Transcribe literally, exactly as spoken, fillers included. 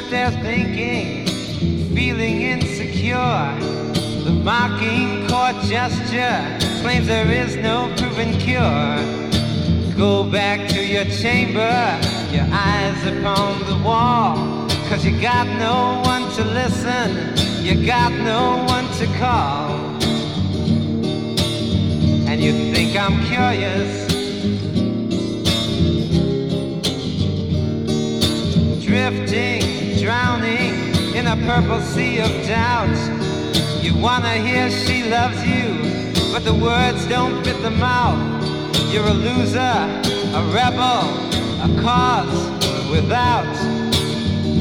there thinking, feeling insecure. The mocking court gesture claims there is no proven cure. Go back to your chamber, your eyes upon the wall, 'cause you got no one to listen, you got no one to call. And you think I'm curious, drifting, drowning in a purple sea of doubt. You wanna hear she loves you, but the words don't fit the mouth. You're a loser, a rebel, a cause without